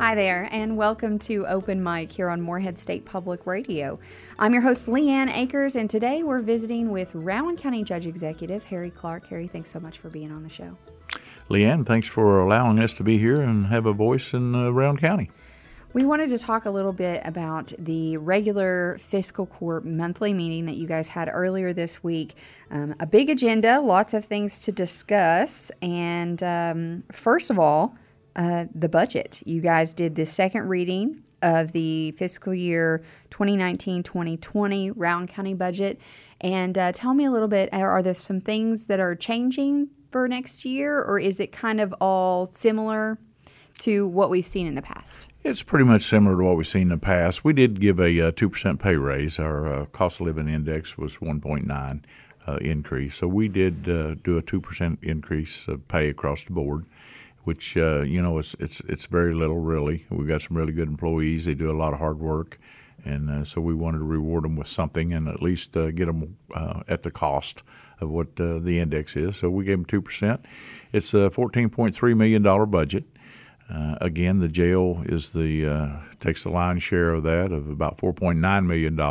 Hi there, and welcome to Open Mic here on Morehead State Public Radio. I'm your host, Leanne Akers, and today we're visiting with Rowan County Judge Executive Harry Clark. Harry, thanks so much for being on the show. Leanne, thanks for allowing us to be here and have a voice in Rowan County. We wanted to talk a little bit about the regular fiscal court monthly meeting that you guys had earlier this week. A big agenda, lots of things to discuss, and first of all, the budget. You guys did the second reading of the fiscal year 2019-2020 Rowan County budget. And tell me a little bit, are there some things that are changing for next year, or is it kind of all similar to what we've seen in the past? It's pretty much similar to what we've seen in the past. We did give a 2% pay raise. Our cost of living index was 1.9 increase. So we did do a 2% increase of pay across the board, which, it's very little, really. We've got some really good employees. They do a lot of hard work. And so we wanted to reward them with something and at least get them at the cost of what the index is. So we gave them 2%. It's a $14.3 million budget. Again, the jail is takes the lion's share of that, of about $4.9 million.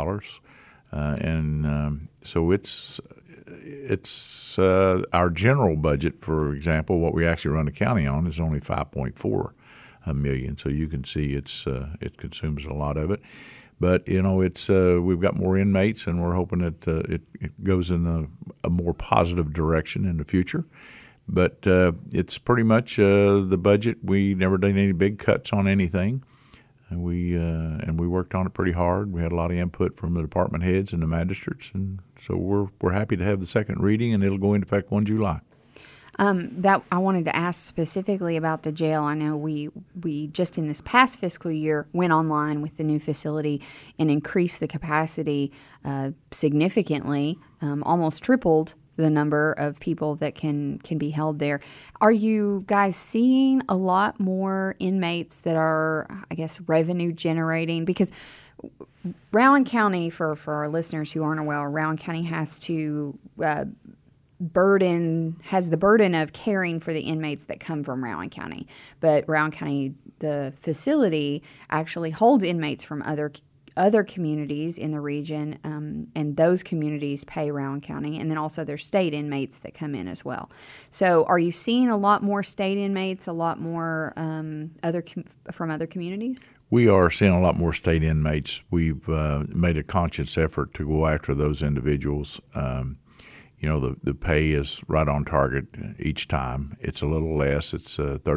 So it's our general budget, for example, what we actually run the county on is only $5.4 million. So you can see it consumes a lot of it. But we've got more inmates, and we're hoping that it goes in a more positive direction in the future. But it's pretty much the budget. We never did any big cuts on anything, and we worked on it pretty hard. We had a lot of input from the department heads and the magistrates, and so we're happy to have the second reading, and it'll go into effect 1 July. That I wanted to ask specifically about the jail. I know we just in this past fiscal year went online with the new facility and increased the capacity significantly, almost tripled the number of people that can be held there. Are you guys seeing a lot more inmates that are, I guess, revenue generating? Because Rowan County, for our listeners who aren't aware, Rowan County has to has the burden of caring for the inmates that come from Rowan County. But Rowan County, the facility, actually holds inmates from other communities in the region, and those communities pay Rowan County, and then also there's state inmates that come in as well. So are you seeing a lot more state inmates, a lot more from other communities? We are seeing a lot more state inmates. We've made a conscious effort to go after those individuals. The pay is right on target each time. It's a little less. It's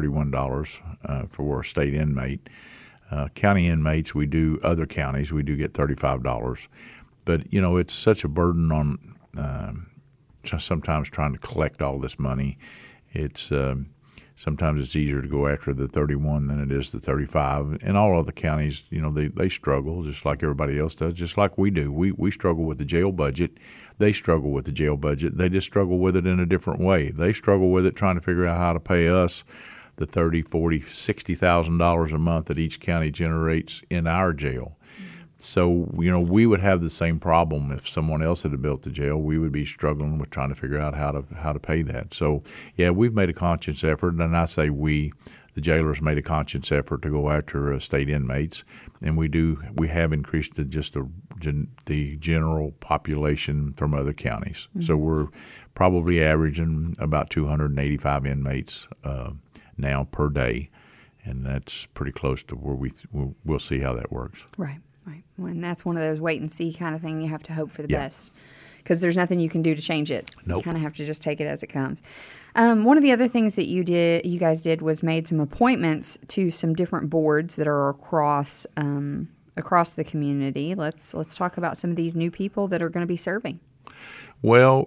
$31 for a state inmate. County inmates, other counties, we do get $35. But, it's such a burden on sometimes trying to collect all this money. It's sometimes it's easier to go after the 31 than it is the 35. And all other counties, they struggle just like everybody else does, just like we do. We struggle with the jail budget. They struggle with the jail budget. They just struggle with it in a different way. They struggle with it trying to figure out how to pay us the $30,000, $40,000, $60,000 a month that each county generates in our jail. So, we would have the same problem if someone else had built the jail. We would be struggling with trying to figure out how to pay that. So, yeah, we've made a conscious effort, and I say the jailers made a conscious effort to go after state inmates, and we have increased the general population from other counties. Mm-hmm. So we're probably averaging about 285 inmates now per day, and that's pretty close to where we'll see how that works. Right. Well, and that's one of those wait and see kind of thing. You have to hope for the best because there's nothing you can do to change it. Nope. You kind of have to just take it as it comes. One of the other things that you guys did was made some appointments to some different boards that are across the community. Let's talk about some of these new people that are going to be serving. Well,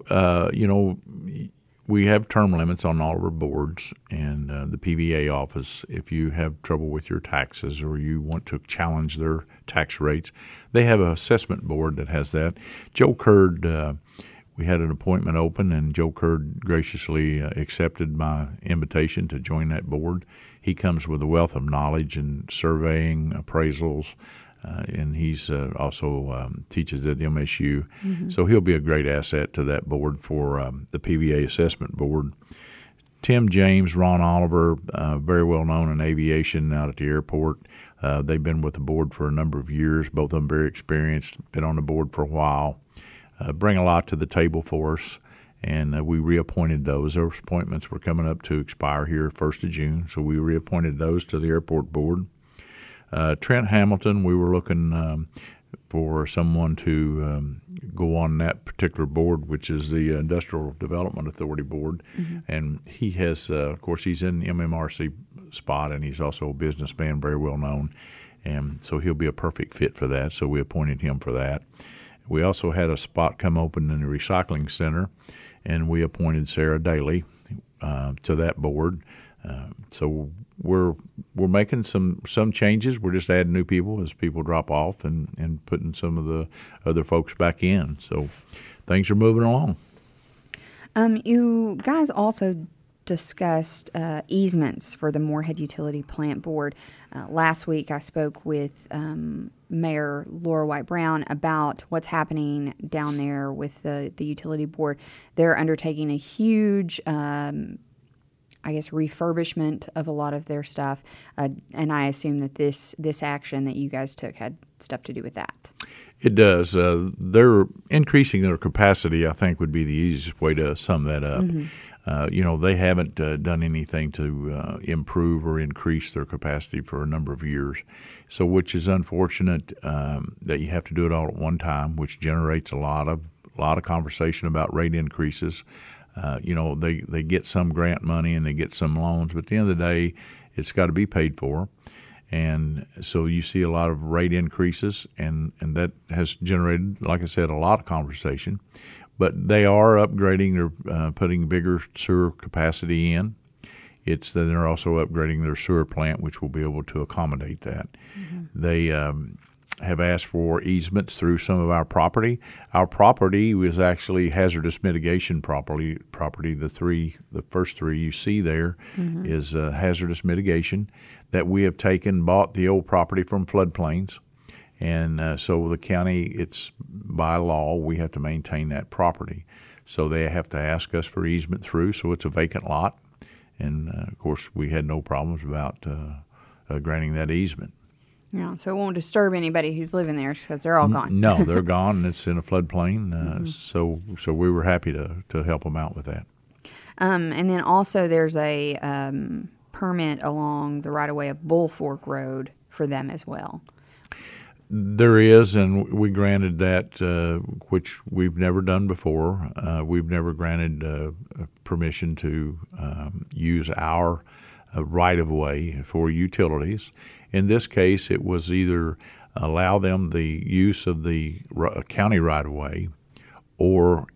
we have term limits on all of our boards, and the PVA office, if you have trouble with your taxes or you want to challenge their tax rates, they have an assessment board that has that. Joe Curd, we had an appointment open, and Joe Curd graciously accepted my invitation to join that board. He comes with a wealth of knowledge in surveying, appraisals, and he's also teaches at MSU. Mm-hmm. So he'll be a great asset to that board for the PVA assessment board. Tim James, Ron Oliver, very well known in aviation out at the airport. They've been with the board for a number of years. Both of them very experienced, been on the board for a while. Bring a lot to the table for us, and we reappointed those. Those appointments were coming up to expire here 1st of June, so we reappointed those to the airport board. Trent Hamilton, we were looking for someone to go on that particular board, which is the Industrial Development Authority Board. Mm-hmm. And he has, of course, he's in the MMRC spot, and he's also a businessman, very well known. And so he'll be a perfect fit for that, so we appointed him for that. We also had a spot come open in the recycling center, and we appointed Sarah Daly to that board. So we're making some changes. We're just adding new people as people drop off and putting some of the other folks back in. So things are moving along. You guys also discussed easements for the Morehead Utility Plant Board. Last week I spoke with Mayor Laura White Brown about what's happening down there with the utility board. They're undertaking a huge refurbishment of a lot of their stuff, and I assume that this action that you guys took had stuff to do with that. It does. They're increasing their capacity, I think, would be the easiest way to sum that up. Mm-hmm. They haven't done anything to improve or increase their capacity for a number of years, so which is unfortunate that you have to do it all at one time, which generates a lot of conversation about rate increases. They get some grant money and they get some loans, but at the end of the day, it's got to be paid for. And so you see a lot of rate increases, and that has generated, like I said, a lot of conversation. But they are upgrading, they're putting bigger sewer capacity in. It's that they're also upgrading their sewer plant, which will be able to accommodate that. Mm-hmm. They have asked for easements through some of our property. Our property was actually hazardous mitigation property. The first three you see there mm-hmm. is hazardous mitigation that we have bought the old property from floodplains. And so the county, it's by law, we have to maintain that property. So they have to ask us for easement through, so it's a vacant lot. And, of course, we had no problems about granting that easement. Yeah, so it won't disturb anybody who's living there because they're all gone. No, they're gone, and it's in a floodplain. Mm-hmm. So we were happy to help them out with that. And then also there's a permit along the right-of-way of Bull Fork Road for them as well. There is, and we granted that, which we've never done before. We've never granted permission to use our right-of-way for utilities. In this case, it was either allow them the use of the county right-of-way, or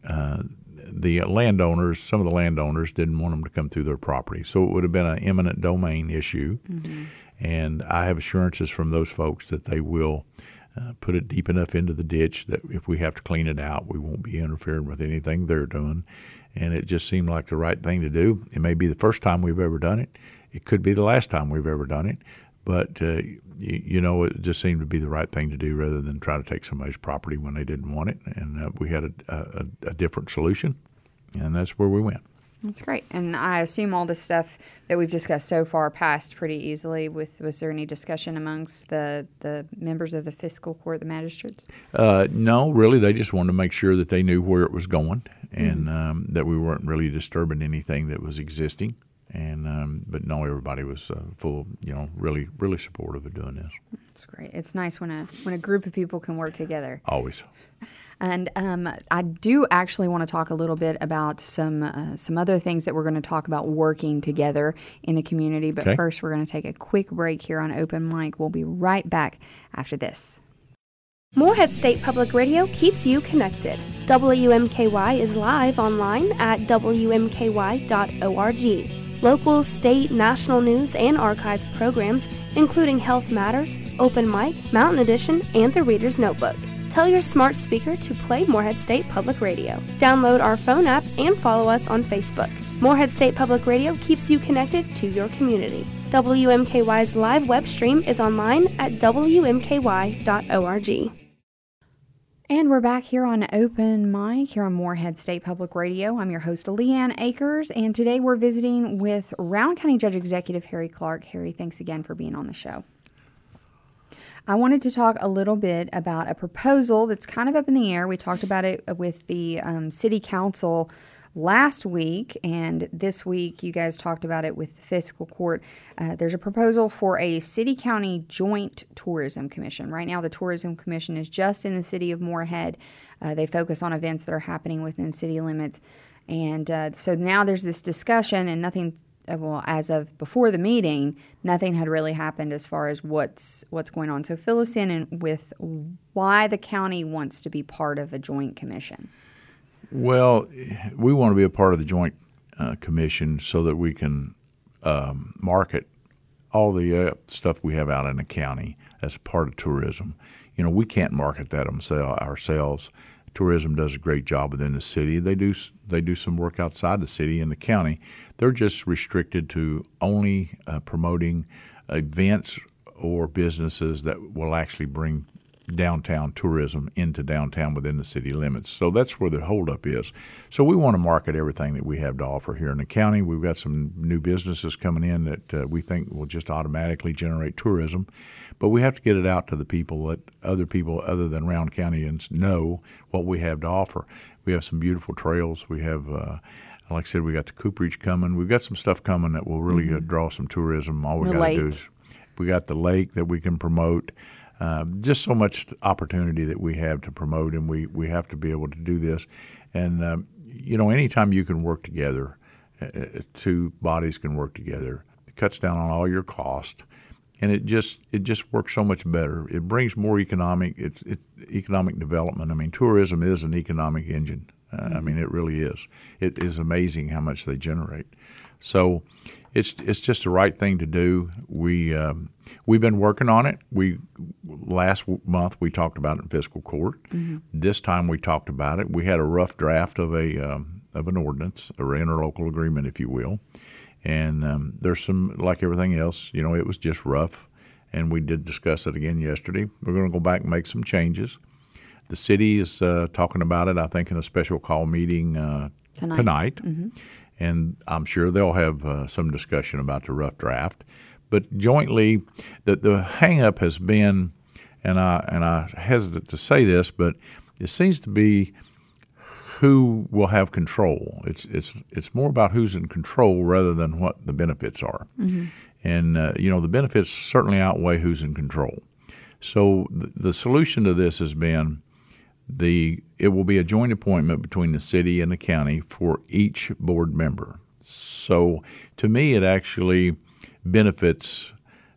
the landowners, some of the landowners didn't want them to come through their property. So it would have been an eminent domain issue. Mm-hmm. And I have assurances from those folks that they will put it deep enough into the ditch that if we have to clean it out, we won't be interfering with anything they're doing. And it just seemed like the right thing to do. It may be the first time we've ever done it. It could be the last time we've ever done it. But, it just seemed to be the right thing to do rather than try to take somebody's property when they didn't want it. And we had a different solution, and that's where we went. That's great. And I assume all the stuff that we've discussed so far passed pretty easily. Was there any discussion amongst the members of the fiscal court, the magistrates? No, really. They just wanted to make sure that they knew where it was going and that we weren't really disturbing anything that was existing. And but no, everybody was full, really, really supportive of doing this. That's great. It's nice when a group of people can work together. Always. And I do actually want to talk a little bit about some other things that we're going to talk about working together in the community. But First, we're going to take a quick break here on Open Mic. We'll be right back after this. Morehead State Public Radio keeps you connected. WMKY is live online at WMKY.org. Local, state, national news, and archived programs, including Health Matters, Open Mic, Mountain Edition, and The Reader's Notebook. Tell your smart speaker to play Morehead State Public Radio. Download our phone app and follow us on Facebook. Morehead State Public Radio keeps you connected to your community. WMKY's live web stream is online at WMKY.org. And we're back here on Open Mic here on Morehead State Public Radio. I'm your host, Leanne Akers, and today we're visiting with Rowan County Judge Executive Harry Clark. Harry, thanks again for being on the show. I wanted to talk a little bit about a proposal that's kind of up in the air. We talked about it with the City Council last week, and this week you guys talked about it with the Fiscal Court. There's a proposal for a city-county joint tourism commission. Right now the Tourism Commission is just in the city of Morehead. They focus on events that are happening within city limits. And so now there's this discussion, and nothing, well, as of before the meeting, nothing had really happened as far as what's going on. So fill us in with why the county wants to be part of a joint commission. Well, we want to be a part of the Joint Commission so that we can market all the stuff we have out in the county as part of tourism. You know, we can't market that ourselves. Tourism does a great job within the city. They do some work outside the city and the county. They're just restricted to only promoting events or businesses that will actually bring downtown tourism into downtown within the city limits. So that's where the holdup is. So we want to market everything that we have to offer here in the county. We've got some new businesses coming in that we think will just automatically generate tourism, but we have to get it out to the people that other people other than Rowan Countyans know what we have to offer. We have some beautiful trails. We have, like I said, we got the Cooperage coming. We've got some stuff coming that will really draw some tourism. All we got to do is we got the lake that we can promote. Just so much opportunity that we have to promote, and we have to be able to do this. And, you know, anytime you can work together, two bodies can work together, it cuts down on all your cost, and it just works so much better. It brings more economic development. I mean, tourism is an economic engine. I mean, it really is. It is amazing how much they generate. So it's just the right thing to do. We've been working on it. Last month we talked about it in fiscal court. Mm-hmm. This time we talked about it. We had a rough draft of an ordinance or interlocal agreement, if you will. And there's some, like everything else, you know, it was just rough. And we did discuss it again yesterday. We're going to go back and make some changes. The city is talking about it, I think, in a special call meeting tonight. Mm-hmm. And I'm sure they'll have some discussion about the rough draft. But jointly, the hang-up has been, and I hesitate to say this, but it seems to be who will have control. It's more about who's in control rather than what the benefits are. Mm-hmm. And, you know, the benefits certainly outweigh who's in control. So the solution to this has been it will be a joint appointment between the city and the county for each board member. So to me, it actually benefits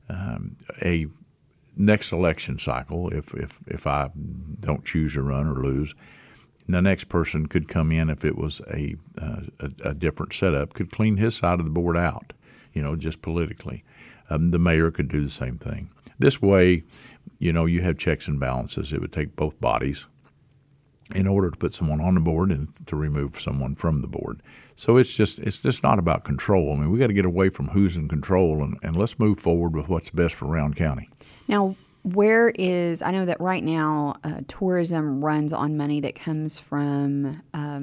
a next election cycle. If I don't choose to run or lose, the next person could come in if it was a different setup, could clean his side of the board out, you know, just politically. The mayor could do the same thing. This way, you know, you have checks and balances. It would take both bodies in order to put someone on the board and to remove someone from the board. So it's just not about control. I mean, we got to get away from who's in control and let's move forward with what's best for Rowan County. Now, I know that right now tourism runs on money that comes from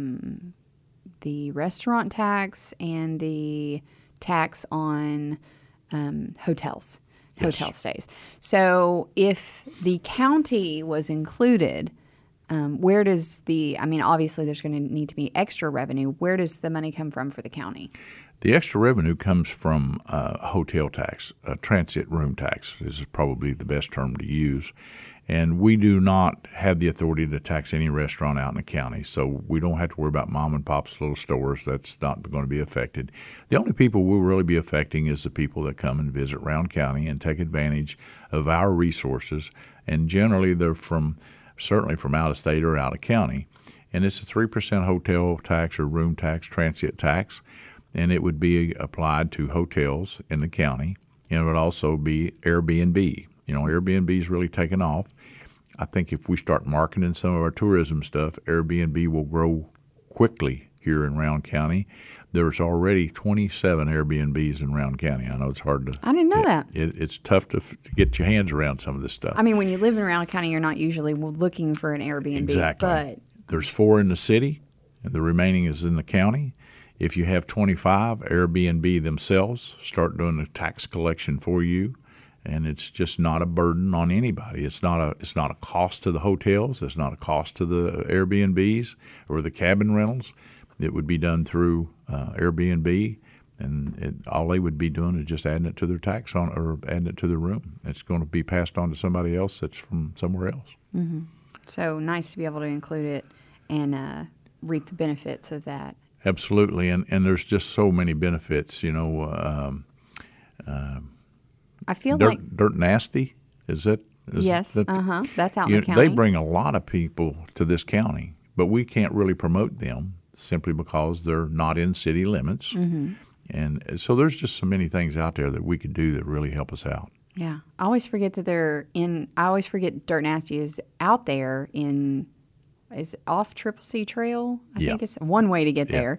the restaurant tax and the tax on hotels, hotel stays. So if the county was included, where does obviously there's going to need to be extra revenue. Where does the money come from for the county? The extra revenue comes from hotel tax, transit room tax. This is probably the best term to use. And we do not have the authority to tax any restaurant out in the county, so we don't have to worry about mom and pop's little stores. That's not going to be affected. The only people we'll really be affecting is the people that come and visit Rowan County and take advantage of our resources. And generally they're certainly from out of state or out of county. And it's a 3% hotel tax or room tax, transit tax, and it would be applied to hotels in the county. And it would also be Airbnb. You know, Airbnb is really taken off. I think if we start marketing some of our tourism stuff, Airbnb will grow quickly here in Round County. There's already 27 Airbnbs in Round County. I know it's hard to. I didn't know that. It's tough to get your hands around some of this stuff. I mean, when you live in Round County, you're not usually looking for an Airbnb. Exactly. But there's 4 in the city, and the remaining is in the county. If you have 25, Airbnb themselves start doing the tax collection for you, and it's just not a burden on anybody. It's not a cost to the hotels. It's not a cost to the Airbnbs or the cabin rentals. It would be done through Airbnb, and all they would be doing is just adding it to their tax on or adding it to their room. It's going to be passed on to somebody else that's from somewhere else. Mm-hmm. So nice to be able to include it and reap the benefits of that. Absolutely, and there's just so many benefits. I feel Dirt Nasty, is that? Yes, that's out in the county. They bring a lot of people to this county, but we can't really promote them simply because they're not in city limits. Mm-hmm. And so there's just so many things out there that we could do that really help us out. Yeah, I always forget that I always forget Dirt Nasty is out there in. Is it off Triple C Trail? I think it's one way to get there.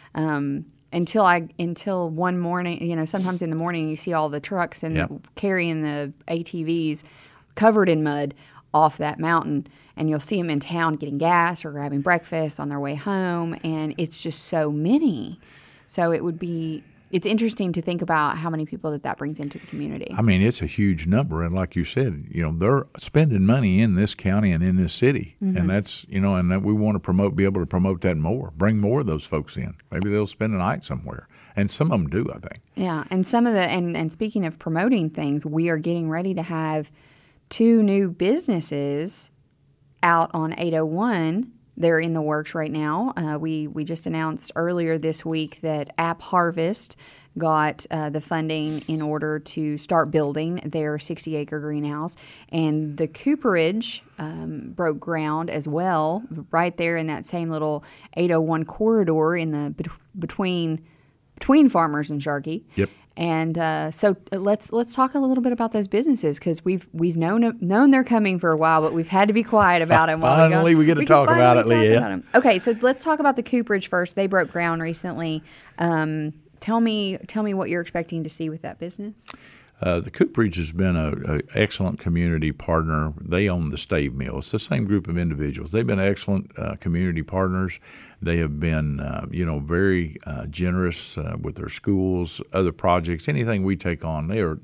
Until one morning, sometimes in the morning you see all the trucks and carrying the ATVs covered in mud off that mountain, and you'll see them in town getting gas or grabbing breakfast on their way home, and it's just so many. So it's interesting to think about how many people that brings into the community. I mean, it's a huge number, and like you said, they're spending money in this county and in this city, and that's and that we want to be able to promote that more, bring more of those folks in. Maybe they'll spend a night somewhere, and some of them do, I think. Yeah, and some of and speaking of promoting things, we are getting ready to have 2 new businesses out on 801. They're in the works right now. We just announced earlier this week that App Harvest got the funding in order to start building their 60-acre greenhouse. And the Cooperage broke ground as well, right there in that same little 801 corridor in the between Farmers and Sharkey. Yep. And so let's talk a little bit about those businesses, because we've known they're coming for a while, but we've had to be quiet about them. Finally, we get to talk about it, Leah. Okay, so let's talk about the Cooperage first. They broke ground recently. Tell me what you're expecting to see with that business. The Cooperage has been an excellent community partner. They own the Stave Mill. It's the same group of individuals. They've been excellent community partners. They have been, very generous with their schools, other projects, anything we take on.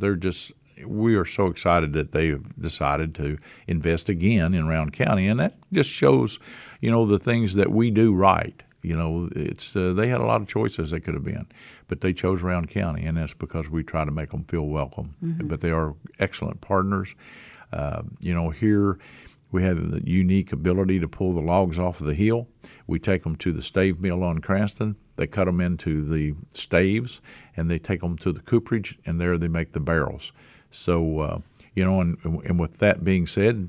We are so excited that they have decided to invest again in Round County, and that just shows, the things that we do right. They had a lot of choices they could have been, but they chose Round County, and that's because we try to make them feel welcome. Mm-hmm. But they are excellent partners. Here we have the unique ability to pull the logs off of the hill. We take them to the Stave Mill on Cranston. They cut them into the staves, and they take them to the Cooperage, and there they make the barrels. So, and with that being said,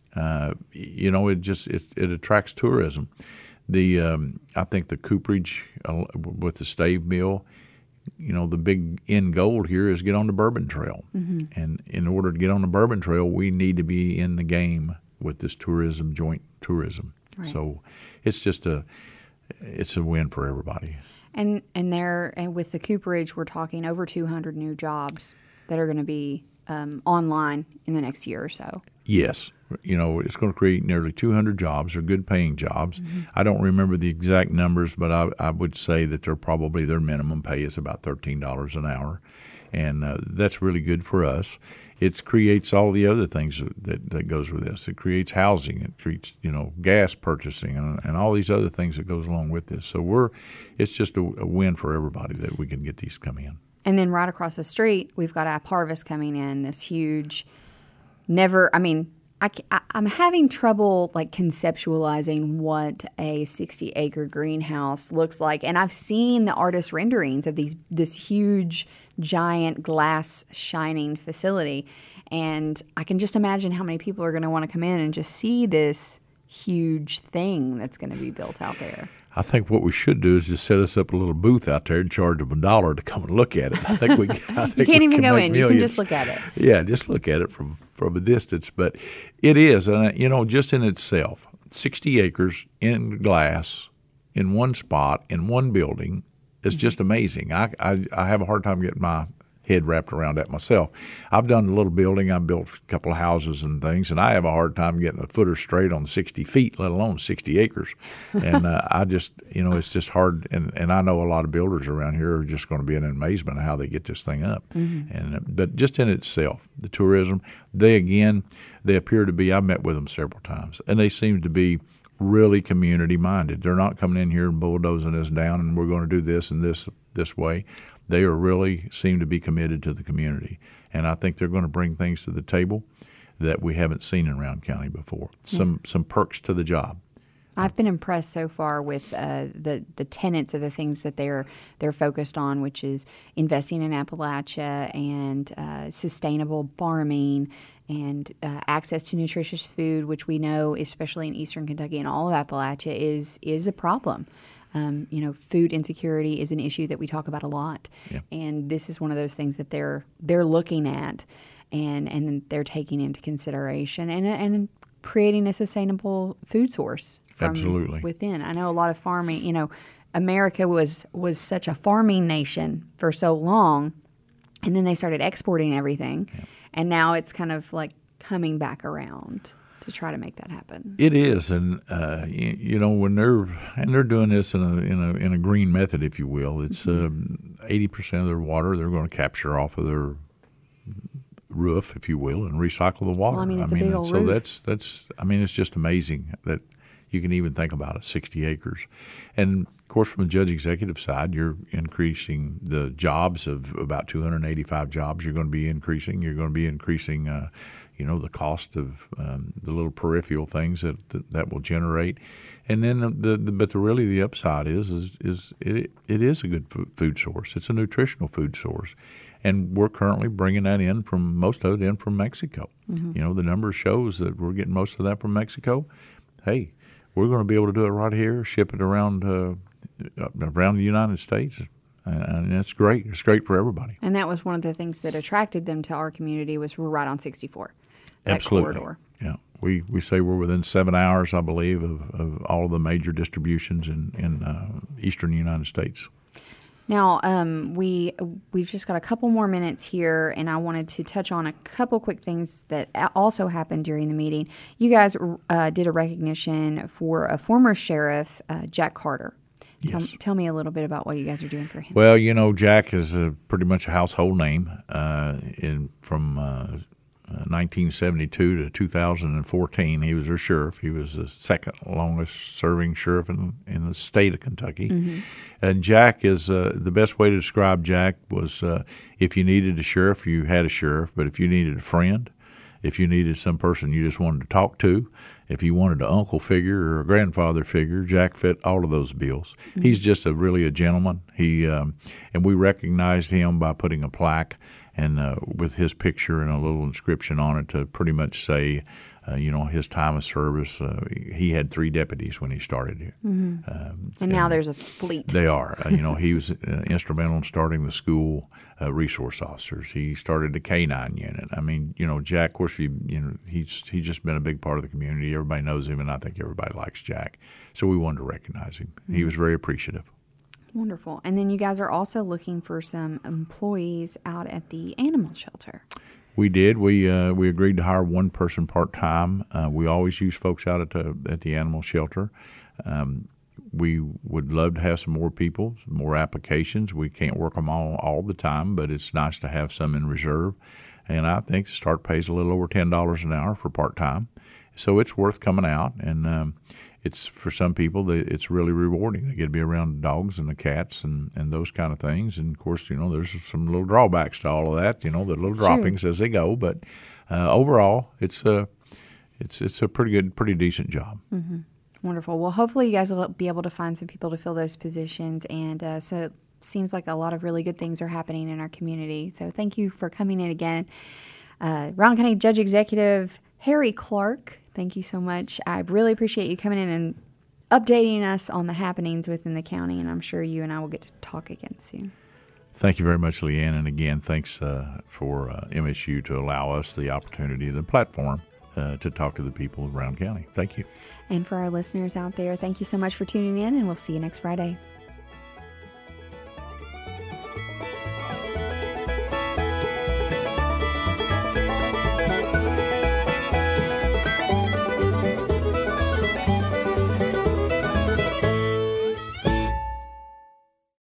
it attracts tourism. I think the Cooperage with the Stave Mill, the big end goal here is get on the Bourbon Trail. Mm-hmm. And in order to get on the Bourbon Trail, we need to be in the game with this joint tourism. Right. So it's just it's a win for everybody. And with the Cooperage, we're talking over 200 new jobs that are going to be online in the next year or so. Yes. It's going to create nearly 200 jobs. They're good-paying jobs. Mm-hmm. I don't remember the exact numbers, but I would say that their minimum pay is about $13 an hour, and that's really good for us. It creates all the other things that goes with this. It creates housing. It creates gas purchasing and all these other things that goes along with this. So it's just a win for everybody that we can get these come in. And then right across the street, we've got App Harvest coming in. This huge, I'm having trouble conceptualizing what a 60-acre greenhouse looks like, and I've seen the artist renderings of this huge, giant glass shining facility, and I can just imagine how many people are going to want to come in and just see this huge thing that's going to be built out there. I think what we should do is just set us up a little booth out there and charge them $1 to come and look at it. I think you can't even go in. Millions. You can just look at it. Yeah, just look at it from a distance. But it is, just in itself, 60 acres in glass in one spot, in one building, is just amazing. I have a hard time getting my head wrapped around that myself. I've done a little building. I've built a couple of houses and things, and I have a hard time getting a footer straight on 60 feet, let alone 60 acres. And I just, it's just hard. And I know a lot of builders around here are just going to be in amazement of how they get this thing up. And but just in itself, the tourism, they appear to be, I've met with them several times, and they seem to be really community-minded. They're not coming in here and bulldozing us down and we're going to do this and this way. They are really seem to be committed to the community. And I think they're going to bring things to the table that we haven't seen in Round County before. Some perks to the job. I've been impressed so far with the tenets of the things that they're focused on, which is investing in Appalachia and sustainable farming and access to nutritious food, which we know, especially in eastern Kentucky and all of Appalachia, is a problem. Food insecurity is an issue that we talk about a lot, and this is one of those things that they're looking at and they're taking into consideration and creating a sustainable food source from Absolutely. within. I know a lot of farming. America was such a farming nation for so long, and then they started exporting everything, and now it's kind of like coming back around to try to make that happen. It is, and when they're doing this in a green method, if you will. It's 80% of their water they're going to capture off of their roof, if you will, and recycle the water. Well, it's a big old so roof. that's it's just amazing that you can even think about it. 60 acres, and of course, from the judge executive side, you're increasing the jobs of about 285 jobs. You're going to be increasing. You're going to be increasing. The cost of the little peripheral things that will generate, and then the upside is it is a good food source. It's a nutritional food source, and we're currently bringing that in most of it in from Mexico. The number shows that we're getting most of that from Mexico. Hey, we're going to be able to do it right here, ship it around the United States. And it's great. It's great for everybody. And that was one of the things that attracted them to our community was we're right on 64. Absolutely. Corridor. Yeah. We say we're within 7 hours, I believe, of all of the major distributions in eastern United States. Now, we've just got a couple more minutes here, and I wanted to touch on a couple quick things that also happened during the meeting. You guys did a recognition for a former sheriff, Jack Carter. Yes. Tell me a little bit about what you guys are doing for him. Well, Jack is pretty much a household name from 1972 to 2014. He was our sheriff. He was the second longest-serving sheriff in the state of Kentucky. And Jack is the best way to describe Jack was if you needed a sheriff, you had a sheriff. But if you needed a friend, if you needed some person you just wanted to talk to, if you wanted an uncle figure or a grandfather figure, Jack fit all of those bills. He's just really a gentleman. And we recognized him by putting a plaque and with his picture and a little inscription on it to pretty much say, his time of service. He had 3 deputies when he started here. And now there's a fleet. They are. He was instrumental in starting the school resource officers. He started the K-9 unit. Jack, of course, he's just been a big part of the community. Everybody knows him, and I think everybody likes Jack. So we wanted to recognize him. He was very appreciative. Wonderful. And then you guys are also looking for some employees out at the animal shelter. We did. We agreed to hire one person part-time. We always use folks out at the animal shelter. We would love to have some more people, some more applications. We can't work them all the time, but it's nice to have some in reserve. And I think the start pay is a little over $10 an hour for part-time. So it's worth coming out, and it's for some people, it's really rewarding. They get to be around the dogs and the cats and those kind of things. And, of course, there's some little drawbacks to all of that, the little droppings as they go. But overall, it's a pretty decent job. Mm-hmm. Wonderful. Well, hopefully you guys will be able to find some people to fill those positions. And so it seems like a lot of really good things are happening in our community. So thank you for coming in again. Round County Judge Executive Harry Clark, thank you so much. I really appreciate you coming in and updating us on the happenings within the county, and I'm sure you and I will get to talk again soon. Thank you very much, Leanne. And again, thanks for MSU to allow us the opportunity, the platform to talk to the people of Brown County. Thank you. And for our listeners out there, thank you so much for tuning in, and we'll see you next Friday.